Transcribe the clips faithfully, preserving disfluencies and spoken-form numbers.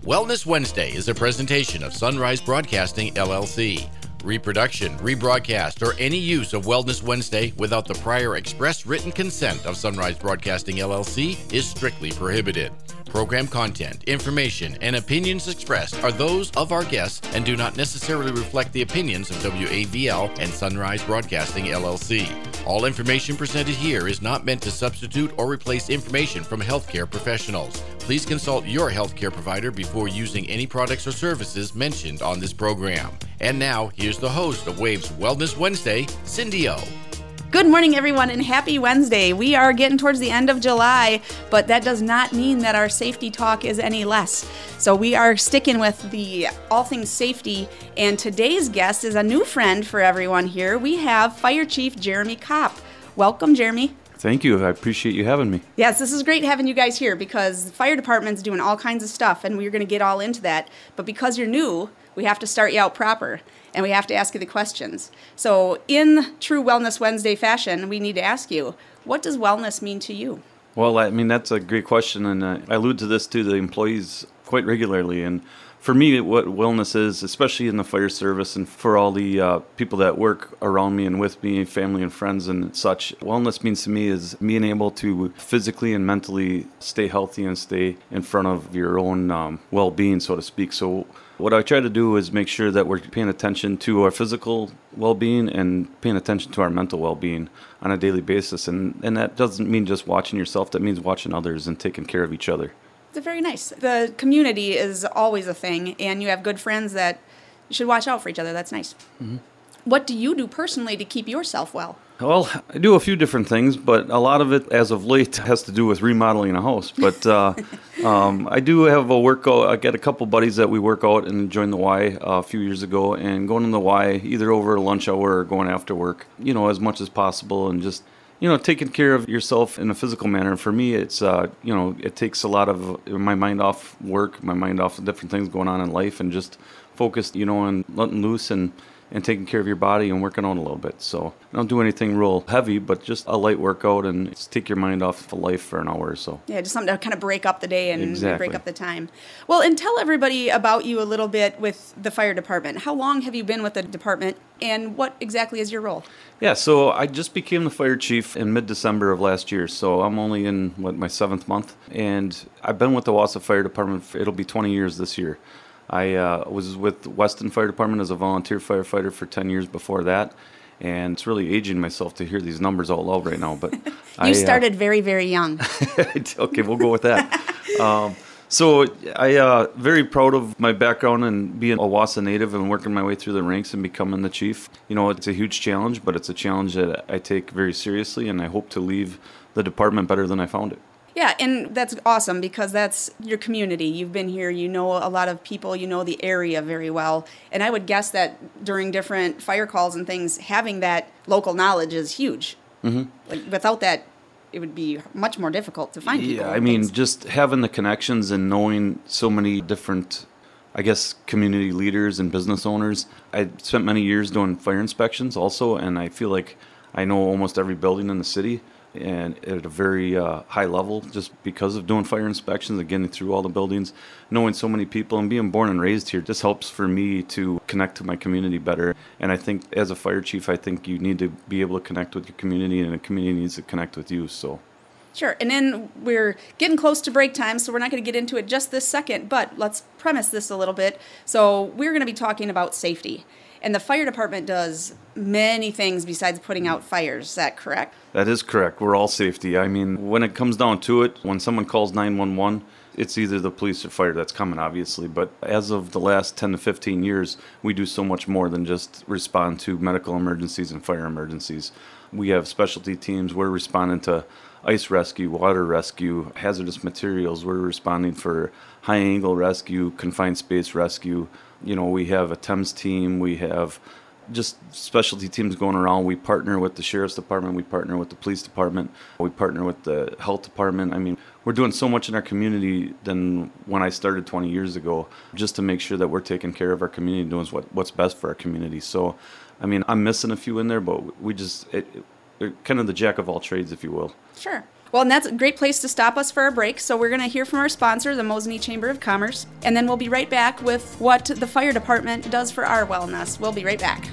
Wellness Wednesday is a presentation of Sunrise Broadcasting, L L C. Reproduction, rebroadcast, or any use of Wellness Wednesday without the prior express written consent of Sunrise Broadcasting, L L C is strictly prohibited. Program content, information, and opinions expressed are those of our guests and do not necessarily reflect the opinions of W A V L and Sunrise Broadcasting, L L C. All information presented here is not meant to substitute or replace information from healthcare professionals. Please consult your healthcare provider before using any products or services mentioned on this program. And now, here's the host of Wave's Wellness Wednesday, Cindy O. Good morning, everyone, and happy Wednesday. We are getting towards the end of July, but that does not mean that our safety talk is any less. So we are sticking with the all things safety, and today's guest is a new friend for everyone here. We have Fire Chief Jeremy Kopp. Welcome, Jeremy. Thank you. I appreciate you having me. Yes, this is great having you guys here because the fire department's doing all kinds of stuff, and we're going to get all into that. But because you're new, we have to start you out proper, and we have to ask you the questions. So in true Wellness Wednesday fashion, we need to ask you, what does wellness mean to you? Well, I mean, that's a great question, and uh, I allude to this to the employees quite regularly. And for me, what wellness is, especially in the fire service and for all the uh, people that work around me and with me, family and friends and such, wellness means to me is being able to physically and mentally stay healthy and stay in front of your own um, well-being, so to speak. So what I try to do is make sure that we're paying attention to our physical well-being and paying attention to our mental well-being on a daily basis. And, and that doesn't mean just watching yourself. That means watching others and taking care of each other. It's very nice. The community is always a thing, and you have good friends that you should watch out for each other. That's nice. Mm-hmm. What do you do personally to keep yourself well? Well, I do a few different things, but a lot of it, as of late, has to do with remodeling a house. But uh, um, I do have a workout. I got a couple buddies that we work out and joined the Y uh, a few years ago, and going to the Y either over lunch hour or going after work, you know, as much as possible, and just, you know, taking care of yourself in a physical manner. And for me, it's, uh, you know, it takes a lot of my mind off work, my mind off different things going on in life, and just focused, you know, on letting loose and and taking care of your body and working out a little bit. So I don't do anything real heavy, but just a light workout and just take your mind off of life for an hour or so. Yeah, just something to kind of break up the day and exactly. break up the time. Well, and tell everybody about you a little bit with the fire department. How long have you been with the department, and what exactly is your role? Yeah, so I just became the fire chief in mid-December of last year, so I'm only in, what, my seventh month, and I've been with the Wausau Fire Department, for, it'll be twenty years this year. I uh, was with Weston Fire Department as a volunteer firefighter for ten years before that, and it's really aging myself to hear these numbers all out right now. But you I, started uh, very, very young. Okay, we'll go with that. um, so I uh, very proud of my background and being a Wausau native and working my way through the ranks and becoming the chief. You know, it's a huge challenge, but it's a challenge that I take very seriously, and I hope to leave the department better than I found it. Yeah, and that's awesome because that's your community. You've been here, you know a lot of people, you know the area very well. And I would guess that during different fire calls and things, having that local knowledge is huge. Mm-hmm. Like without that, it would be much more difficult to find people. Yeah, I mean, just having the connections and knowing so many different, I guess, community leaders and business owners. I spent many years doing fire inspections also, and I feel like I know almost every building in the city, and at a very uh, high level, just because of doing fire inspections and getting through all the buildings, knowing so many people and being born and raised here just helps for me to connect to my community better. And I think as a fire chief, I think you need to be able to connect with your community, and the community needs to connect with you. So. Sure, and then we're getting close to break time, so we're not going to get into it just this second, but let's premise this a little bit. So we're going to be talking about safety. And the fire department does many things besides putting out fires. Is that correct? That is correct. We're all safety. I mean, when it comes down to it, when someone calls nine one one, it's either the police or fire that's coming, obviously. But as of the last ten to fifteen years, we do so much more than just respond to medical emergencies and fire emergencies. We have specialty teams. We're responding to ice rescue, water rescue, hazardous materials. We're responding for high-angle rescue, confined space rescue. You know, we have a Thames team. We have just specialty teams going around. We partner with the sheriff's department. We partner with the police department. We partner with the health department. I mean, we're doing so much in our community than when I started twenty years ago, just to make sure that we're taking care of our community and doing what, what's best for our community. So, I mean, I'm missing a few in there, but we just, it, it, kind of the jack of all trades, if you will. Sure. Well, and that's a great place to stop us for our break. So we're going to hear from our sponsor, the Mosinee Chamber of Commerce, and then we'll be right back with what the fire department does for our wellness. We'll be right back.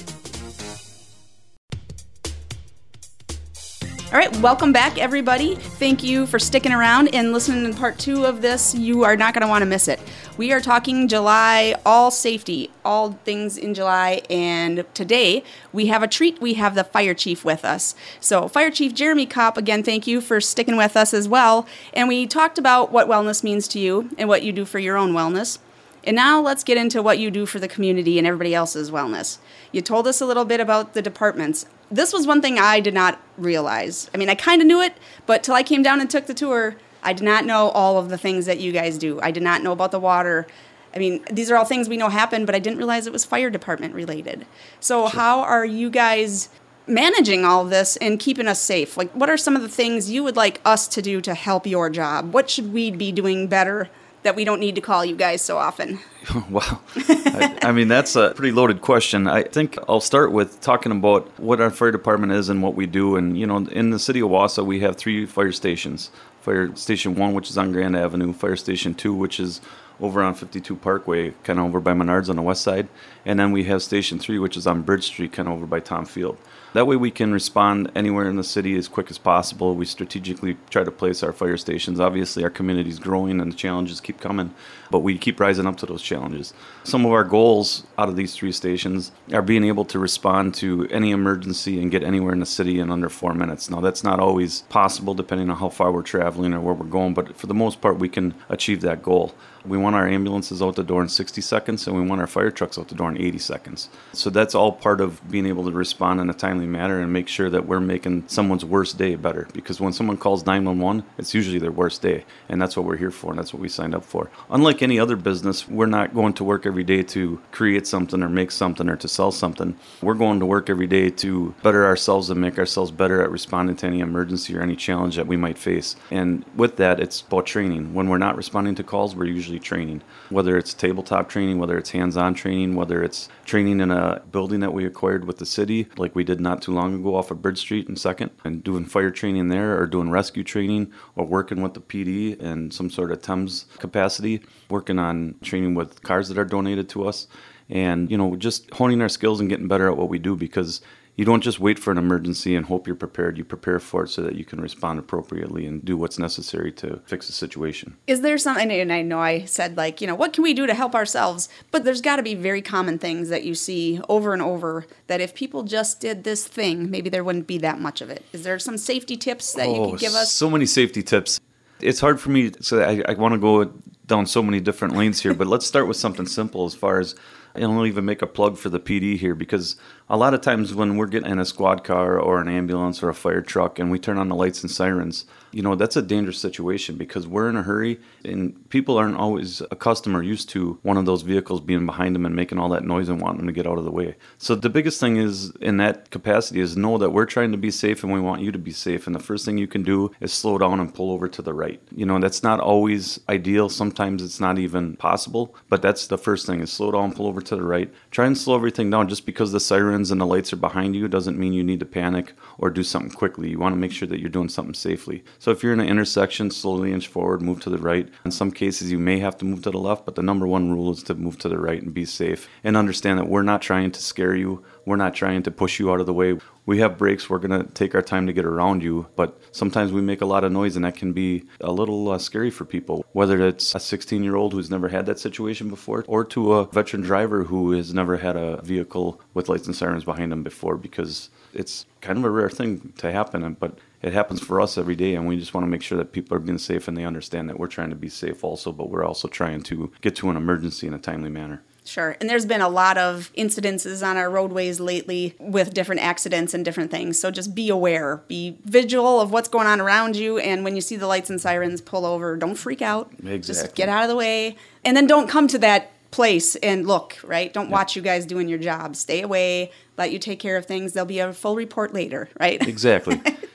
All right, welcome back, everybody. Thank you for sticking around and listening to part two of this. You are not going to want to miss it. We are talking July, all safety, all things in July, and today we have a treat. We have the fire chief with us. So Fire Chief Jeremy Kopp, again, thank you for sticking with us as well. And we talked about what wellness means to you and what you do for your own wellness. And now let's get into what you do for the community and everybody else's wellness. You told us a little bit about the departments. This was one thing I did not realize. I mean, I kind of knew it, but till I came down and took the tour, I did not know all of the things that you guys do. I did not know about the water. I mean, these are all things we know happen, but I didn't realize it was fire department related. So sure. How are you guys managing all of this and keeping us safe? Like, what are some of the things you would like us to do to help your job? What should we be doing better that we don't need to call you guys so often? Wow. I, I mean, that's a pretty loaded question. I think I'll start with talking about what our fire department is and what we do. And, you know, in the city of Wausau, we have three fire stations. Fire Station one, which is on Grand Avenue. Fire Station two, which is over on fifty-two Parkway, kind of over by Menards on the west side. And then we have Station three, which is on Bridge Street, kind of over by Tom Field. That way we can respond anywhere in the city as quick as possible. We strategically try to place our fire stations. Obviously, our community is growing and the challenges keep coming, but we keep rising up to those challenges. Some of our goals out of these three stations are being able to respond to any emergency and get anywhere in the city in under four minutes. Now, that's not always possible depending on how far we're traveling or where we're going, but for the most part, we can achieve that goal. We want our ambulances out the door in sixty seconds, and we want our fire trucks out the door in eighty seconds. So that's all part of being able to respond in a timely manner and make sure that we're making someone's worst day better. Because when someone calls nine one one, it's usually their worst day, and that's what we're here for, and that's what we signed up for. Unlike any other business, we're not going to work every day to create something or make something or to sell something. We're going to work every day to better ourselves and make ourselves better at responding to any emergency or any challenge that we might face. And with that, it's about training. When we're not responding to calls, we're usually training, whether it's tabletop training, whether it's hands-on training, whether it's training in a building that we acquired with the city, like we did not too long ago off of Bridge Street and Second, and doing fire training there, or doing rescue training, or working with the P D in some sort of T E M S capacity, working on training with cars that are donated to us, and, you know, just honing our skills and getting better at what we do, because you don't just wait for an emergency and hope you're prepared. You prepare for it so that you can respond appropriately and do what's necessary to fix the situation. Is there something, and I know I said, like, you know, what can we do to help ourselves? But there's got to be very common things that you see over and over that if people just did this thing, maybe there wouldn't be that much of it. Is there some safety tips that oh, you could give us? So many safety tips. It's hard for me, so I, I want to go down so many different lanes here, but let's start with something simple as far as, and I'll even make a plug for the P D here, because a lot of times when we're getting in a squad car or an ambulance or a fire truck and we turn on the lights and sirens, you know, that's a dangerous situation because we're in a hurry and people aren't always accustomed or used to one of those vehicles being behind them and making all that noise and wanting them to get out of the way. So the biggest thing is in that capacity is know that we're trying to be safe and we want you to be safe. And the first thing you can do is slow down and pull over to the right. You know, that's not always ideal. Sometimes it's not even possible, but that's the first thing is slow down, pull over to the right. Try and slow everything down. Just because the sirens and the lights are behind you doesn't mean you need to panic or do something quickly. You want to make sure that you're doing something safely. So if you're in an intersection, slowly inch forward, move to the right. In some cases, you may have to move to the left, but the number one rule is to move to the right and be safe. And understand that we're not trying to scare you. We're not trying to push you out of the way. We have brakes. We're going to take our time to get around you, but sometimes we make a lot of noise, and that can be a little uh, scary for people, whether it's a sixteen-year-old who's never had that situation before or to a veteran driver who has never had a vehicle with lights and sirens behind them before, because it's kind of a rare thing to happen, but it happens for us every day, and we just want to make sure that people are being safe and they understand that we're trying to be safe also, but we're also trying to get to an emergency in a timely manner. Sure. And there's been a lot of incidences on our roadways lately with different accidents and different things. So just be aware, be vigilant of what's going on around you. And when you see the lights and sirens, pull over. Don't freak out. Exactly. Just get out of the way. And then don't come to that place and look, right? Don't watch you guys doing your job. Stay away. Let you take care of things. There'll be a full report later, right? Exactly.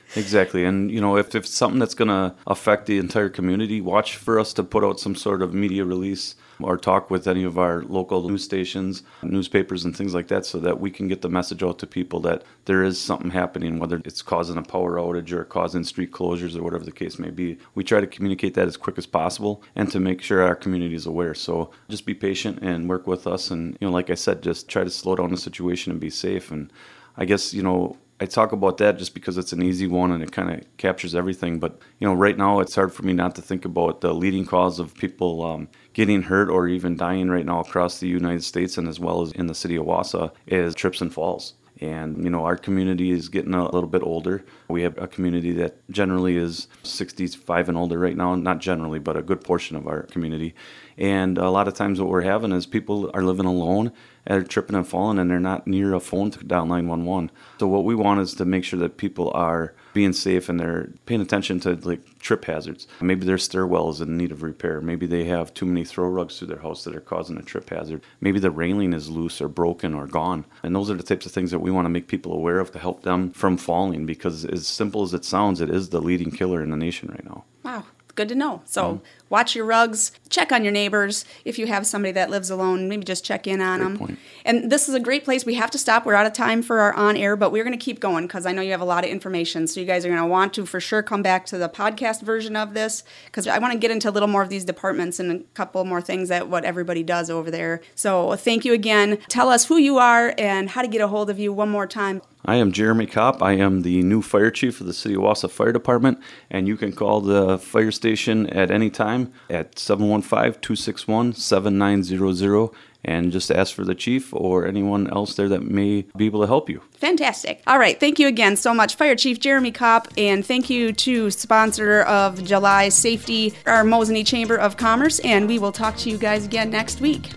Exactly. And, you know, if, if it's something that's going to affect the entire community, watch for us to put out some sort of media release or talk with any of our local news stations, newspapers, and things like that so that we can get the message out to people that there is something happening, whether it's causing a power outage or causing street closures or whatever the case may be. We try to communicate that as quick as possible and to make sure our community is aware. So just be patient and work with us. And, you know, like I said, just try to slow down the situation and be safe. And I guess, you know, I talk about that just because it's an easy one and it kind of captures everything. But, you know, right now it's hard for me not to think about the leading cause of people um, getting hurt or even dying right now across the United States and as well as in the city of Wausau is trips and falls. And, you know, our community is getting a little bit older. We have a community that generally is sixty-five and older right now. Not generally, but a good portion of our community. And a lot of times what we're having is people are living alone and are tripping and falling and they're not near a phone to dial nine one one. So what we want is to make sure that people are being safe and they're paying attention to like trip hazards. Maybe their stairwell is in need of repair. Maybe they have too many throw rugs through their house that are causing a trip hazard. Maybe the railing is loose or broken or gone. And those are the types of things that we want to make people aware of to help them from falling, because as simple as it sounds, it is the leading killer in the nation right now. Wow. Good to know. So Mm. watch your rugs, check on your neighbors. If you have somebody that lives alone, maybe just check in on Great them. point. And this is a great place. We have to stop. We're out of time for our on-air, but we're going to keep going because I know you have a lot of information. So you guys are going to want to for sure come back to the podcast version of this because I want to get into a little more of these departments and a couple more things that what everybody does over there. So thank you again. Tell us who you are and how to get a hold of you one more time. I am Jeremy Kopp. I am the new fire chief of the City of Wausau Fire Department, and you can call the fire station at any time at seven one five, two six one, seven nine zero zero and just ask for the chief or anyone else there that may be able to help you. Fantastic. All right. Thank you again so much, Fire Chief Jeremy Kopp, and thank you to sponsor of July Safety, our Mosinee Chamber of Commerce, and we will talk to you guys again next week.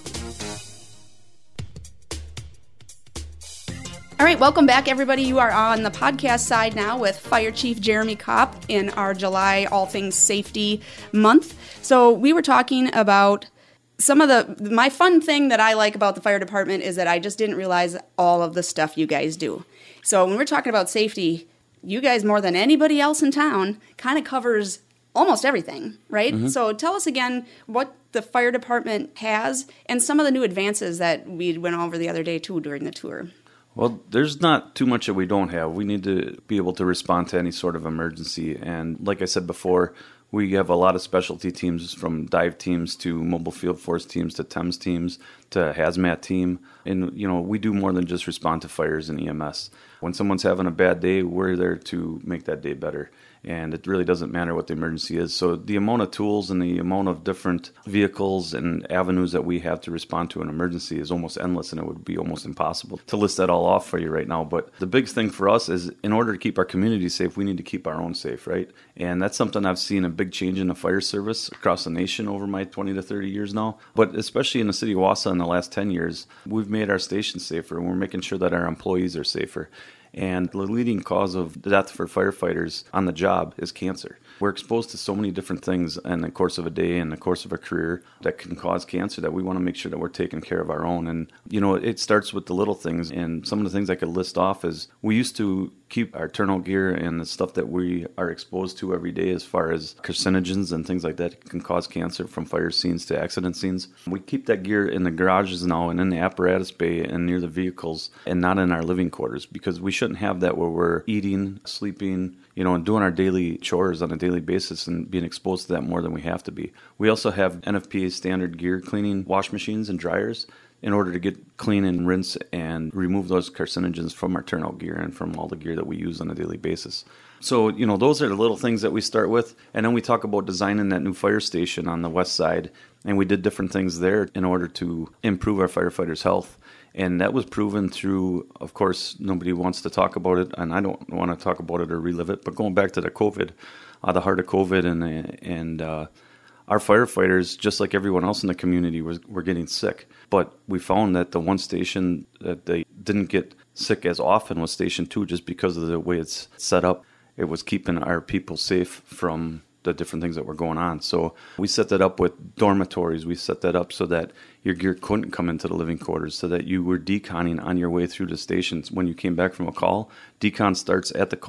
All right, welcome back, everybody. You are on the podcast side now with Fire Chief Jeremy Kopp in our July All Things Safety Month. So we were talking about some of the, my fun thing that I like about the fire department is that I just didn't realize all of the stuff you guys do. So when we're talking about safety, you guys more than anybody else in town kind of covers almost everything, right? Mm-hmm. So tell us again what the fire department has and some of the new advances that we went over the other day too during the tour. Well, there's not too much that we don't have. We need to be able to respond to any sort of emergency. And like I said before, we have a lot of specialty teams, from dive teams to mobile field force teams to T E M S teams to hazmat team. And, you know, we do more than just respond to fires and E M S. When someone's having a bad day, we're there to make that day better. And it really doesn't matter what the emergency is. So the amount of tools and the amount of different vehicles and avenues that we have to respond to an emergency is almost endless, and it would be almost impossible to list that all off for you right now. But the big thing for us is, in order to keep our community safe, we need to keep our own safe, right? And that's something I've seen a big change in the fire service across the nation over my twenty to thirty years now. But especially in the city of Wausau in the last ten years, we've made our stations safer, and we're making sure that our employees are safer. And the leading cause of death for firefighters on the job is cancer. We're exposed to so many different things in the course of a day and the course of a career that can cause cancer that we want to make sure that we're taking care of our own. And, you know, it starts with the little things. And some of the things I could list off is we used to keep our turnout gear and the stuff that we are exposed to every day as far as carcinogens and things like that can cause cancer, from fire scenes to accident scenes. We keep that gear in the garages now and in the apparatus bay and near the vehicles and not in our living quarters, because we shouldn't have that where we're eating, sleeping, you know, and doing our daily chores on a daily basis and being exposed to that more than we have to be. We also have N F P A standard gear cleaning wash machines and dryers in order to get clean and rinse and remove those carcinogens from our turnout gear and from all the gear that we use on a daily basis. So, you know, those are the little things that we start with. And then we talk about designing that new fire station on the west side. And we did different things there in order to improve our firefighters' health. And that was proven through, of course, nobody wants to talk about it, and I don't want to talk about it or relive it, but going back to the COVID, uh, the heart of COVID, and and uh, our firefighters, just like everyone else in the community, was were getting sick. But we found that the one station that they didn't get sick as often was Station two, just because of the way it's set up. It was keeping our people safe from the different things that were going on. So we set that up with dormitories. We set that up so that your gear couldn't come into the living quarters, so that you were deconning on your way through the stations. When you came back from a call, decon starts at the call,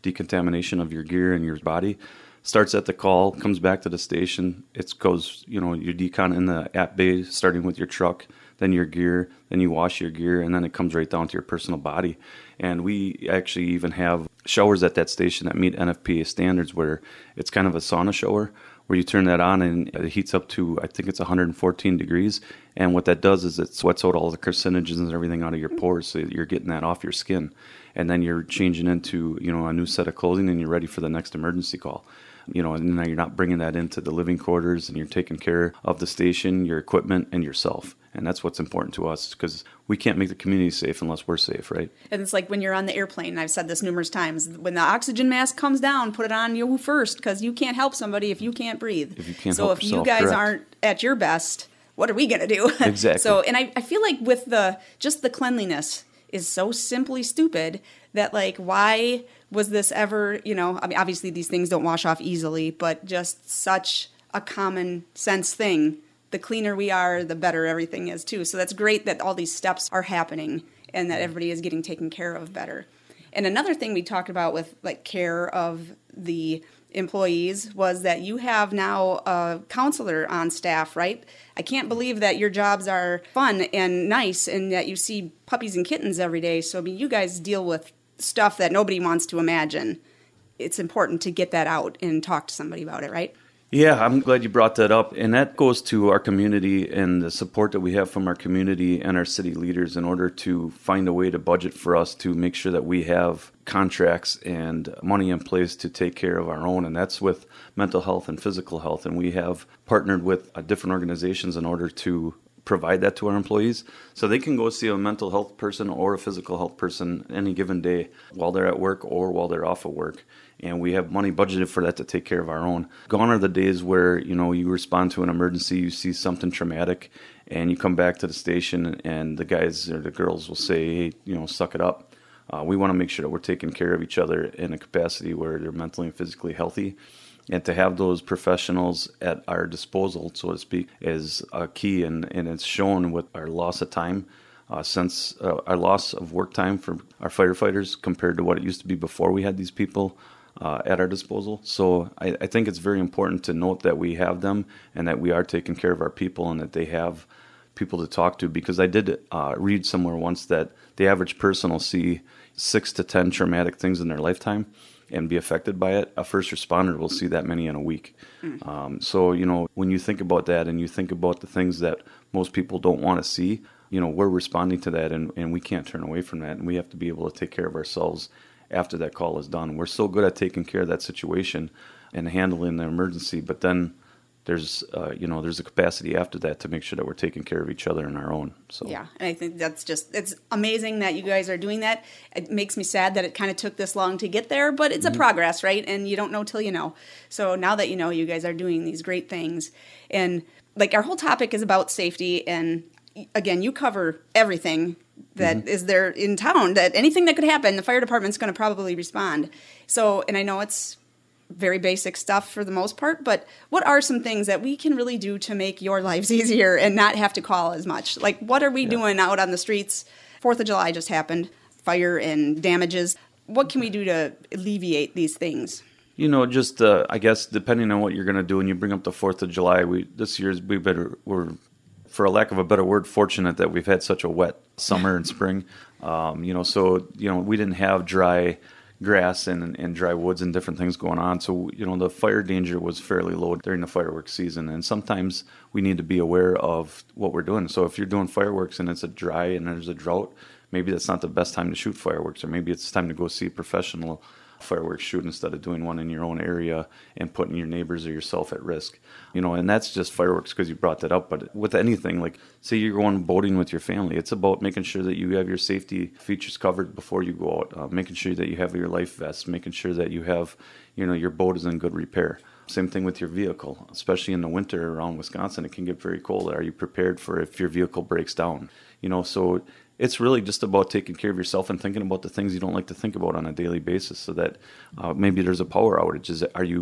decontamination of your gear and your body. Starts at the call, comes back to the station. It goes, you know, your decon in the app bay, starting with your truck, then your gear, then you wash your gear, and then it comes right down to your personal body. And we actually even have showers at that station that meet N F P A standards, where it's kind of a sauna shower, where you turn that on and it heats up to, I think it's one hundred fourteen degrees. And what that does is it sweats out all the carcinogens and everything out of your pores, so you're getting that off your skin. And then you're changing into, you know, a new set of clothing, and you're ready for the next emergency call. You know, and now you're not bringing that into the living quarters, and you're taking care of the station, your equipment, and yourself. And that's what's important to us, because we can't make the community safe unless we're safe, right? And it's like when you're on the airplane, I've said this numerous times, when the oxygen mask comes down, put it on you first, because you can't help somebody if you can't breathe. If you can't so help if yourself, you guys correct. aren't at your best, what are we going to do? Exactly. So, and I, I feel like with the, just the cleanliness is so simply stupid that, like, why was this ever, you know, I mean, obviously these things don't wash off easily, but just such a common sense thing. The cleaner we are, the better everything is too. So that's great that all these steps are happening and that everybody is getting taken care of better. And another thing we talked about with, like, care of the employees was that you have now a counselor on staff, right? I can't believe that your jobs are fun and nice and that you see puppies and kittens every day. So, I mean, you guys deal with stuff that nobody wants to imagine. It's important to get that out and talk to somebody about it, right? Yeah, I'm glad you brought that up. And that goes to our community and the support that we have from our community and our city leaders in order to find a way to budget for us to make sure that we have contracts and money in place to take care of our own. And that's with mental health and physical health. And we have partnered with uh, different organizations in order to provide that to our employees, so they can go see a mental health person or a physical health person any given day while they're at work or while they're off of work. And we have money budgeted for that to take care of our own. Gone are the days where, you know, you respond to an emergency, you see something traumatic, and you come back to the station and the guys or the girls will say, hey, you know, suck it up. Uh, we want to make sure that we're taking care of each other in a capacity where they're mentally and physically healthy. And to have those professionals at our disposal, so to speak, is a key, and, and it's shown with our loss of time, uh, since uh, our loss of work time for our firefighters compared to what it used to be before we had these people uh, at our disposal. So I, I think it's very important to note that we have them and that we are taking care of our people and that they have people to talk to, because I did uh, read somewhere once that the average person will see six to ten traumatic things in their lifetime and be affected by it. A first responder will see that many in a week. Mm. Um, so, you know, when you think about that and you think about the things that most people don't want to see, you know, we're responding to that, and, and we can't turn away from that. And we have to be able to take care of ourselves after that call is done. We're so good at taking care of that situation and handling the emergency, but then there's, uh, you know, there's a capacity after that to make sure that we're taking care of each other and our own. So yeah, and I think that's just, it's amazing that you guys are doing that. It makes me sad that it kind of took this long to get there, but it's mm-hmm. a progress, right? And you don't know till you know. So now that you know, you guys are doing these great things. And like, our whole topic is about safety, and again, you cover everything that mm-hmm. is there in town, that anything that could happen, the fire department's going to probably respond. So, and I know it's very basic stuff for the most part, but what are some things that we can really do to make your lives easier and not have to call as much? Like, what are we yeah. doing out on the streets? Fourth of July just happened, fire and damages. What can we do to alleviate these things? You know, just uh, I guess depending on what you're going to do, and you bring up the Fourth of July, we this year's we better we're, for a lack of a better word, fortunate that we've had such a wet summer and spring. Um, you know, so you know we didn't have dry grass and, and dry woods and different things going on. So, you know, the fire danger was fairly low during the fireworks season. And sometimes we need to be aware of what we're doing. So if you're doing fireworks and it's a dry and there's a drought, maybe that's not the best time to shoot fireworks, or maybe it's time to go see a professional fireworks shoot instead of doing one in your own area and putting your neighbors or yourself at risk. You know, and that's just fireworks because you brought that up. But with anything, like say you're going boating with your family, it's about making sure that you have your safety features covered before you go out, uh, making sure that you have your life vest, making sure that you have, you know, your boat is in good repair. Same thing with your vehicle, especially in the winter around Wisconsin, it can get very cold. Are you prepared for if your vehicle breaks down? You know, so it's really just about taking care of yourself and thinking about the things you don't like to think about on a daily basis, so that uh, maybe there's a power outage. Is it, are you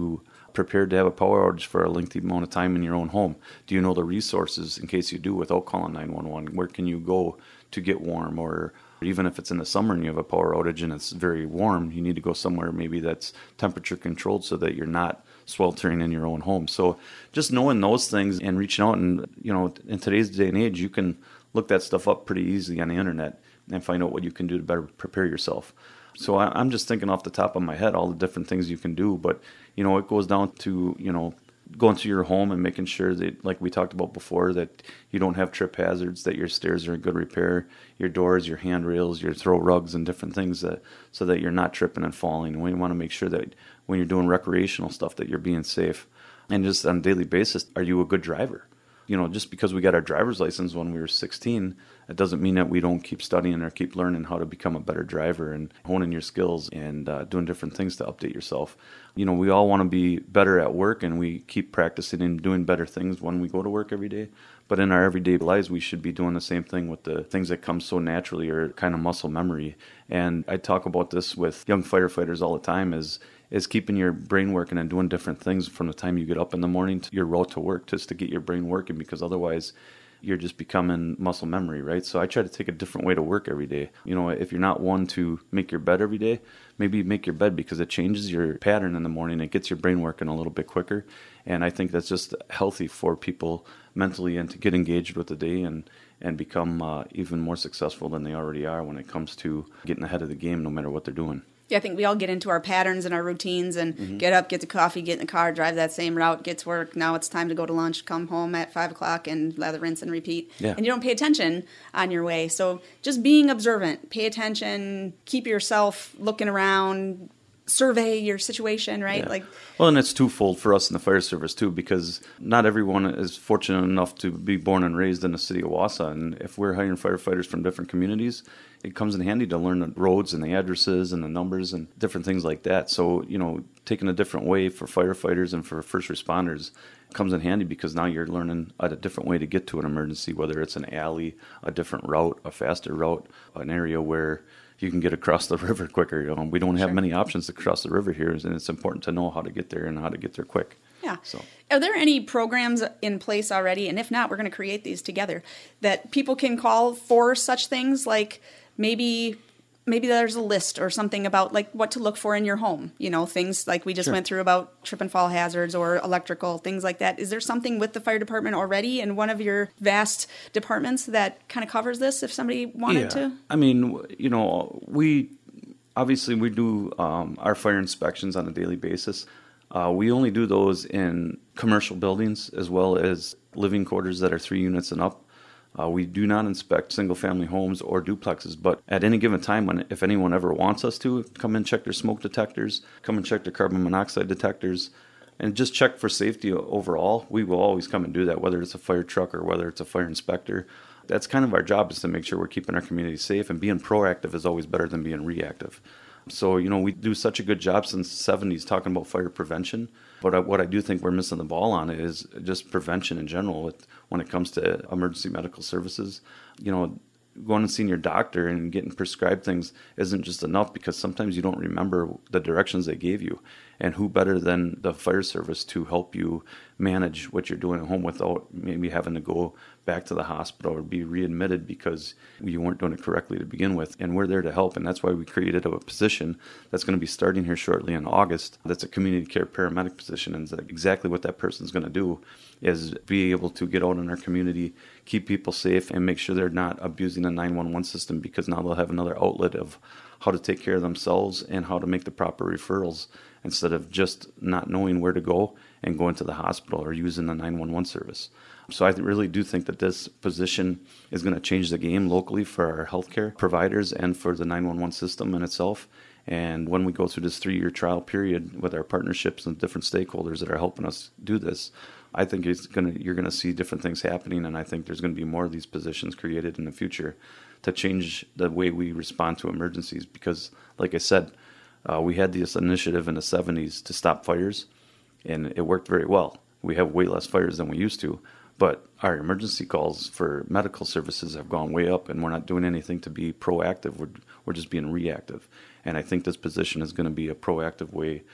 prepared to have a power outage for a lengthy amount of time in your own home? Do you know the resources in case you do without calling nine one one? Where can you go to get warm? Or even if it's in the summer and you have a power outage and it's very warm, you need to go somewhere maybe that's temperature controlled so that you're not sweltering in your own home. So just knowing those things and reaching out, and you know, in today's day and age, you can look that stuff up pretty easily on the internet and find out what you can do to better prepare yourself. So I, I'm just thinking off the top of my head all the different things you can do, but you know, it goes down to, you know, going to your home and making sure that, like we talked about before, that you don't have trip hazards, that your stairs are in good repair, your doors, your handrails, your throw rugs, and different things, that so that you're not tripping and falling. And we want to make sure that when you're doing recreational stuff that you're being safe. And just on a daily basis, are you a good driver? You know, just because we got our driver's license when we were sixteen, it doesn't mean that we don't keep studying or keep learning how to become a better driver and honing your skills and uh, doing different things to update yourself. You know, we all want to be better at work, and we keep practicing and doing better things when we go to work every day. But in our everyday lives, we should be doing the same thing with the things that come so naturally, or kind of muscle memory. And I talk about this with young firefighters all the time, is is keeping your brain working and doing different things from the time you get up in the morning to your route to work, just to get your brain working, because otherwise you're just becoming muscle memory, right? So I try to take a different way to work every day. You know, if you're not one to make your bed every day, maybe make your bed, because it changes your pattern in the morning. It gets your brain working a little bit quicker. And I think that's just healthy for people mentally, and to get engaged with the day and, and become uh, even more successful than they already are when it comes to getting ahead of the game, no matter what they're doing. Yeah, I think we all get into our patterns and our routines and mm-hmm. get up, get the coffee, get in the car, drive that same route, get to work. Now it's time to go to lunch, come home at five o'clock and lather, rinse, and repeat. Yeah. And you don't pay attention on your way. So just being observant, pay attention, keep yourself looking around, survey your situation, right? Yeah. Like, well, and it's twofold for us in the fire service too, because not everyone is fortunate enough to be born and raised in the city of Wausau. And if we're hiring firefighters from different communities, it comes in handy to learn the roads and the addresses and the numbers and different things like that. So, you know, taking a different way for firefighters and for first responders comes in handy, because now you're learning a different way to get to an emergency, whether it's an alley, a different route, a faster route, an area where you can get across the river quicker. You know, we don't have Sure. many options to cross the river here, and it's important to know how to get there and how to get there quick. Yeah. So, are there any programs in place already? And if not, we're going to create these together, that people can call for such things, like maybe maybe there's a list or something about like what to look for in your home. You know, things like we just Sure. went through about trip and fall hazards or electrical, things like that. Is there something with the fire department already in one of your vast departments that kind of covers this if somebody wanted yeah. to? I mean, you know, we obviously we do um, our fire inspections on a daily basis. Uh, we only do those in commercial buildings as well as living quarters that are three units and up. Uh, we do not inspect single-family homes or duplexes, but at any given time, when if anyone ever wants us to, come and check their smoke detectors, come and check their carbon monoxide detectors, and just check for safety overall, we will always come and do that, whether it's a fire truck or whether it's a fire inspector. That's kind of our job, is to make sure we're keeping our community safe, and being proactive is always better than being reactive. So, you know, we do such a good job since the seventies talking about fire prevention. But I, what I do think we're missing the ball on is just prevention in general when it comes to emergency medical services. You know, going and seeing your doctor and getting prescribed things isn't just enough, because sometimes you don't remember the directions they gave you. And who better than the fire service to help you manage what you're doing at home without maybe having to go back to the hospital or be readmitted because you weren't doing it correctly to begin with. And we're there to help, and that's why we created a position that's going to be starting here shortly in August. That's a community care paramedic position, and exactly what that person's going to do is be able to get out in our community, keep people safe, and make sure they're not abusing the nine one one system, because now they'll have another outlet of how to take care of themselves and how to make the proper referrals, instead of just not knowing where to go and going to the hospital or using the nine one one service. So I really do think that this position is going to change the game locally for our healthcare providers and for the nine one one system in itself. And when we go through this three-year trial period with our partnerships and different stakeholders that are helping us do this, I think it's gonna you're going to see different things happening, and I think there's going to be more of these positions created in the future to change the way we respond to emergencies. Because, like I said, uh, we had this initiative in the seventies to stop fires, and it worked very well. We have way less fires than we used to, but our emergency calls for medical services have gone way up, and we're not doing anything to be proactive. We're, we're just being reactive. And I think this position is going to be a proactive way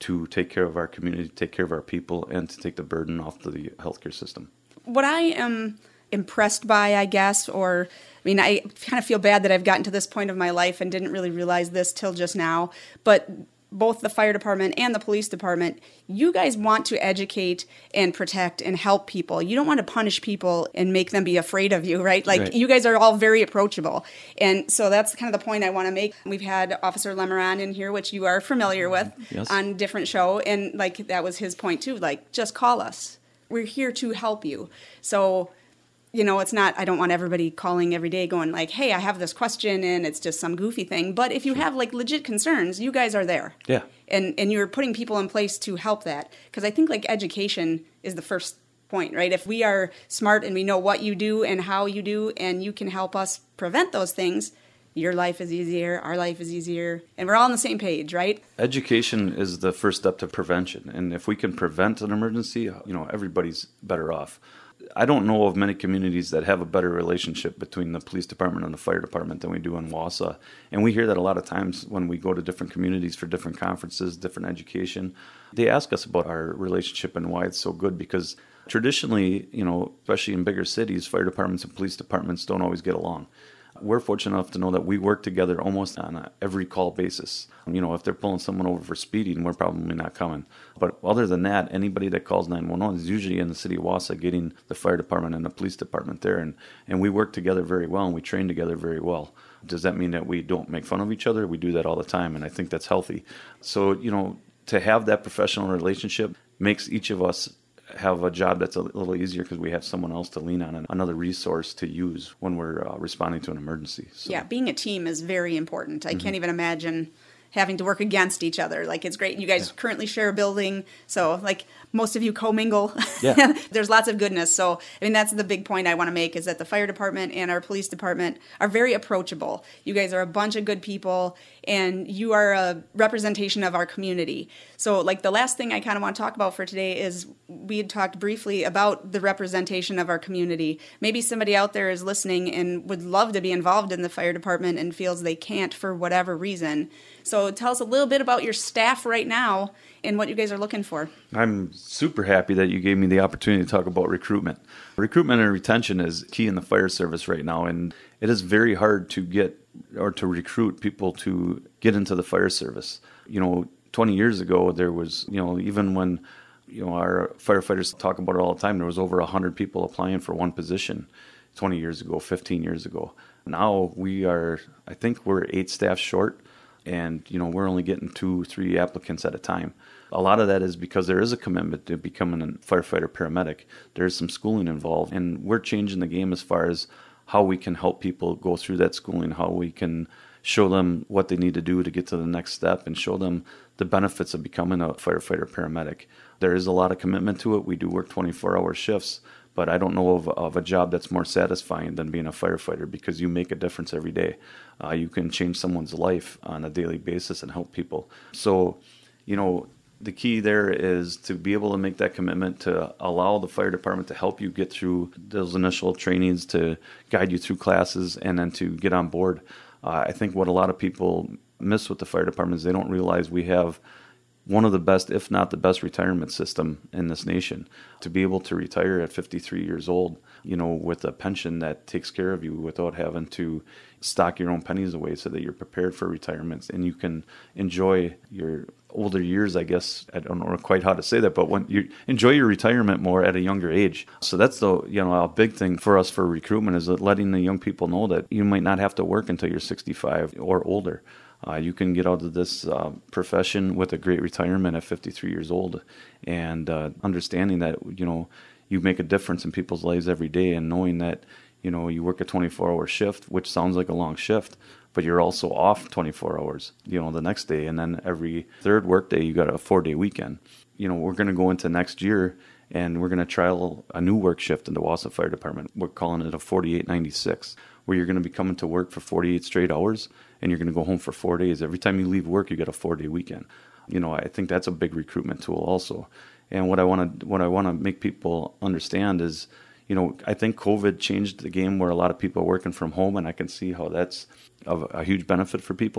to take care of our community, take care of our people, and to take the burden off the healthcare system. What I am impressed by, I guess, or I mean, I kind of feel bad that I've gotten to this point of my life and didn't really realize this till just now, but both the fire department and the police department, you guys want to educate and protect and help people. You don't want to punish people and make them be afraid of you, right? Like, right. You guys are all very approachable. And so that's kind of the point I want to make. We've had Officer Lemeron in here, which you are familiar with, yes, on different show. And like, that was his point too. Like, just call us. We're here to help you. So, you know, it's not, I don't want everybody calling every day going like, hey, I have this question and it's just some goofy thing. But if you have like legit concerns, you guys are there. Yeah. And and you're putting people in place to help that. Because I think like education is the first point, right? If we are smart and we know what you do and how you do, and you can help us prevent those things, your life is easier, our life is easier, and we're all on the same page, right? Education is the first step to prevention. And if we can prevent an emergency, you know, everybody's better off. I don't know of many communities that have a better relationship between the police department and the fire department than we do in Wausau. And we hear that a lot of times when we go to different communities for different conferences, different education. They ask us about our relationship and why it's so good, because traditionally, you know, especially in bigger cities, fire departments and police departments don't always get along. We're fortunate enough to know that we work together almost on a every call basis. You know, if they're pulling someone over for speeding, we're probably not coming. But other than that, anybody that calls nine one one is usually in the city of Wausau getting the fire department and the police department there. And, and we work together very well, and we train together very well. Does that mean that we don't make fun of each other? We do that all the time, and I think that's healthy. So, you know, to have that professional relationship makes each of us have a job that's a little easier because we have someone else to lean on and another resource to use when we're uh, responding to an emergency. So. Yeah, being a team is very important. I Mm-hmm. can't even imagine having to work against each other. Like, it's great. You guys yeah. currently share a building, so like most of you commingle. Yeah. There's lots of goodness. So, I mean, that's the big point I want to make, is that the fire department and our police department are very approachable. You guys are a bunch of good people, and you are a representation of our community. So, like, the last thing I kind of want to talk about for today is we had talked briefly about the representation of our community. Maybe somebody out there is listening and would love to be involved in the fire department and feels they can't for whatever reason. So tell us a little bit about your staff right now and what you guys are looking for. I'm super happy that you gave me the opportunity to talk about recruitment. Recruitment and retention is key in the fire service right now, and it is very hard to get or to recruit people to get into the fire service. You know, twenty years ago, there was, you know, even when, you know, our firefighters talk about it all the time, there was over one hundred people applying for one position twenty years ago, fifteen years ago. Now we are, I think we're eight staff short. And, you know, we're only getting two, three applicants at a time. A lot of that is because there is a commitment to becoming a firefighter paramedic. There's some schooling involved, and we're changing the game as far as how we can help people go through that schooling, how we can show them what they need to do to get to the next step, and show them the benefits of becoming a firefighter paramedic. There is a lot of commitment to it. We do work twenty-four hour shifts, but I don't know of, of a job that's more satisfying than being a firefighter, because you make a difference every day. Uh, you can change someone's life on a daily basis and help people. So, you know, the key there is to be able to make that commitment to allow the fire department to help you get through those initial trainings, to guide you through classes, and then to get on board. Uh, I think what a lot of people miss with the fire department is they don't realize we have one of the best, if not the best, retirement system in this nation. To be able to retire at fifty-three years old, you know, with a pension that takes care of you without having to stock your own pennies away, so that you're prepared for retirement and you can enjoy your older years, I guess. I don't know quite how to say that, but when you enjoy your retirement more at a younger age. So that's the, you know, a big thing for us for recruitment, is letting the young people know that you might not have to work until you're sixty-five or older. Uh, you can get out of this uh, profession with a great retirement at fifty-three years old, and uh, understanding that, you know, you make a difference in people's lives every day, and knowing that, you know, you work a twenty-four hour shift, which sounds like a long shift, but you're also off twenty-four hours, you know, the next day, and then every third work day you got a four day weekend. You know, we're going to go into next year, and we're going to trial a new work shift in the Wausau Fire Department. We're calling it a forty-eight ninety-six, where you're going to be coming to work for forty-eight straight hours, and you're going to go home for four days. Every time you leave work, you get a four-day weekend. You know, I think that's a big recruitment tool also. And what I want to what I want to make people understand is, you know, I think COVID changed the game where a lot of people are working from home, and I can see how that's a, a huge benefit for people.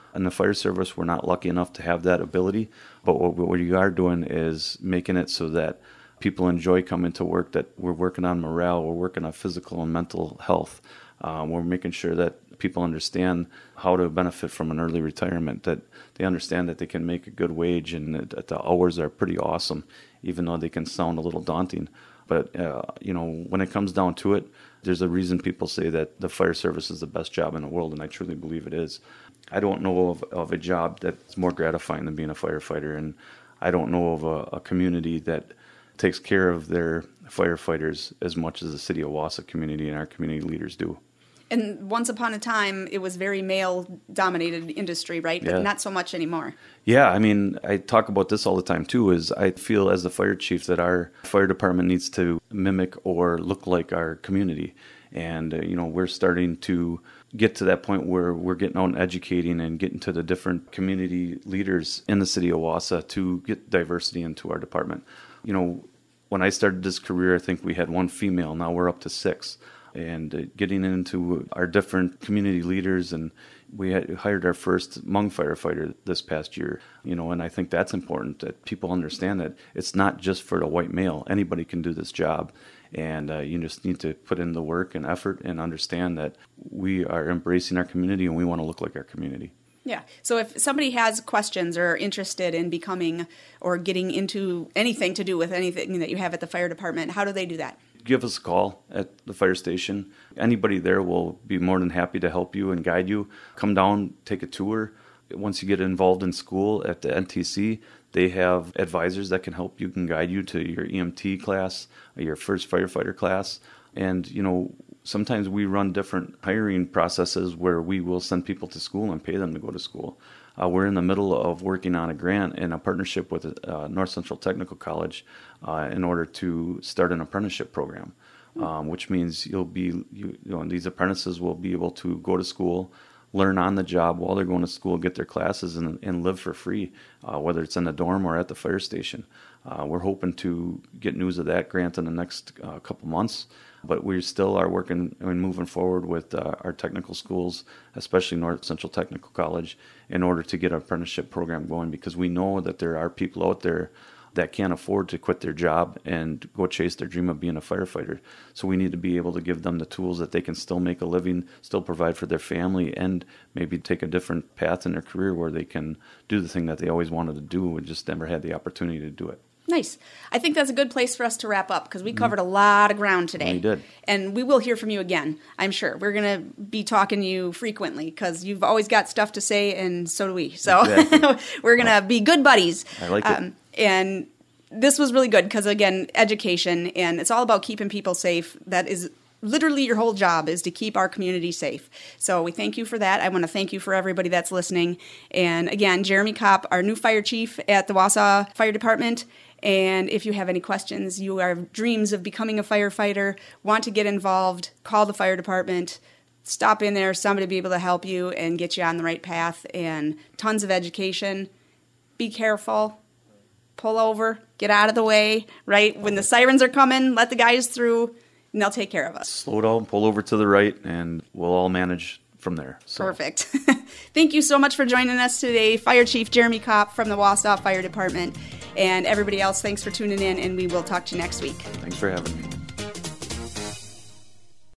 In the fire service, we're not lucky enough to have that ability, but what, what we are doing is making it so that people enjoy coming to work, that we're working on morale, we're working on physical and mental health. Um, we're making sure that people understand how to benefit from an early retirement, that they understand that they can make a good wage and that the hours are pretty awesome, even though they can sound a little daunting. But, uh, you know, when it comes down to it, there's a reason people say that the fire service is the best job in the world, and I truly believe it is. I don't know of, of a job that's more gratifying than being a firefighter, and I don't know of a, a community that takes care of their firefighters as much as the city of Wausau community and our community leaders do. And once upon a time, it was very male-dominated industry, right? But yeah. not so much anymore. Yeah, I mean, I talk about this all the time, too, is I feel as the fire chief that our fire department needs to mimic or look like our community. And, uh, you know, we're starting to get to that point where we're getting out and educating and getting to the different community leaders in the city of Wausau to get diversity into our department. You know, when I started this career, I think we had one female. Now we're up to six. And uh, getting into our different community leaders, and we had hired our first Hmong firefighter this past year, you know, and I think that's important that people understand that it's not just for the white male. Anybody can do this job, and uh, you just need to put in the work and effort and understand that we are embracing our community and we want to look like our community. Yeah. So if somebody has questions or are interested in becoming or getting into anything to do with anything that you have at the fire department, how do they do that? Give us a call at the fire station. Anybody there will be more than happy to help you and guide you. Come down, take a tour. Once you get involved in school at the N T C, they have advisors that can help you and guide you to your E M T class, your first firefighter class. And, you know, sometimes we run different hiring processes where we will send people to school and pay them to go to school. Uh, we're in the middle of working on a grant in a partnership with uh, North Central Technical College uh, in order to start an apprenticeship program, um, which means you'll be, you, you know, these apprentices will be able to go to school, learn on the job while they're going to school, get their classes, and, and live for free, uh, whether it's in a dorm or at the fire station. Uh, we're hoping to get news of that grant in the next uh, couple months. But we still are working and moving forward with uh, our technical schools, especially North Central Technical College, in order to get our apprenticeship program going, because we know that there are people out there that can't afford to quit their job and go chase their dream of being a firefighter. So we need to be able to give them the tools that they can still make a living, still provide for their family, and maybe take a different path in their career where they can do the thing that they always wanted to do and just never had the opportunity to do it. Nice. I think that's a good place for us to wrap up because we covered a lot of ground today. We did. And we will hear from you again, I'm sure. We're going to be talking to you frequently because you've always got stuff to say, and so do we. So exactly. We're going to well, be good buddies. I like um, it. And this was really good because, again, education, and it's all about keeping people safe. That is literally your whole job, is to keep our community safe. So we thank you for that. I want to thank you for everybody that's listening. And again, Jeremy Kopp, our new fire chief at the Wausau Fire Department. And if you have any questions, you have dreams of becoming a firefighter, want to get involved, call the fire department, stop in there, somebody will be able to help you and get you on the right path, and tons of education. Be careful. Pull over. Get out of the way, right? When the sirens are coming, let the guys through, and they'll take care of us. Slow down, pull over to the right, and we'll all manage from there. So. Perfect. Thank you so much for joining us today, Fire Chief Jeremy Kopp from the Wausau Fire Department. And everybody else, thanks for tuning in, and we will talk to you next week. Thanks for having me.